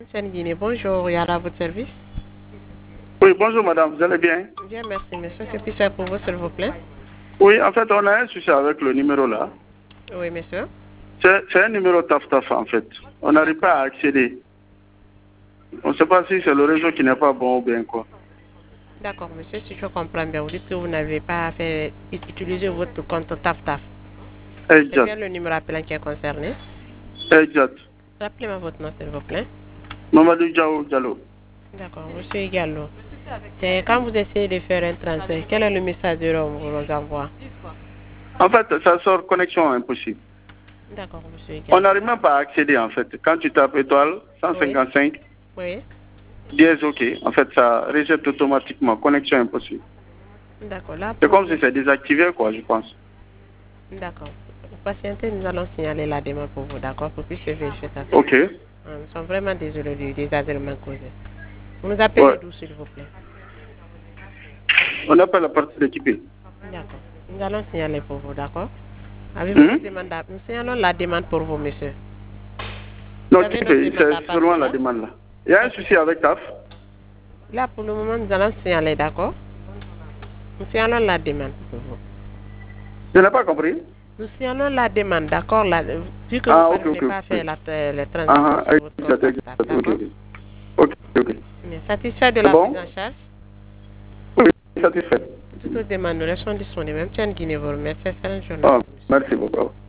Guinée, bonjour, Yara, à votre service. Oui, bonjour madame, vous allez bien? Bien, merci monsieur. Que puis-je faire pour vous, s'il vous plaît? Oui, en fait, on a un souci avec le numéro là. Oui, monsieur. C'est un numéro taf-taf en fait. On n'arrive pas à accéder. On ne sait pas si c'est le réseau qui n'est pas bon ou bien quoi. D'accord, monsieur, si je comprends bien, vous dites que vous n'avez pas fait utiliser votre compte TAF-TAF. C'est Exact. bien le numéro appelant qui est concerné. Exact. Rappelez-moi votre nom, s'il vous plaît. Mamadou Diallo. D'accord, monsieur Gallo. Et quand vous essayez de faire un transfert, quel est le message de l'homme vous nous envoie? En fait, ça sort connexion impossible. D'accord, monsieur On Gallo. n'arrive même pas à accéder en fait. Quand tu tapes étoile 155, Oui. dièse OK, en fait, ça reset automatiquement. Connexion impossible. D'accord, là, C'est pour comme si c'est désactivé quoi, je pense. D'accord. Patientez, nous allons signaler la demande pour vous, d'accord, pour que puissiez vérifier ça. OK. Nous sommes vraiment désolés du désagrément causé. Vous nous appelez Ouais. d'où, s'il vous plaît? On appelle la partie d'équipée. D'accord. Nous allons signaler pour vous, d'accord? Avez-vous une demande Nous signalons la demande pour vous, monsieur. Non, C'est c'est seulement la demande là. Il y a un souci avec TAF. Là, pour le moment, nous allons signaler, d'accord? Nous signalons la demande pour vous. Je n'ai pas compris. Nous signalons la demande, d'accord? Vu que vous ne pouvez pas faire les transactions sur votre compte, d'accord? Ok. Satisfait de la prise en charge? Oui, satisfait. Toutes les demandes nous sont disponibles. Même Guinée vous remercie. Excellente journée. Merci beaucoup.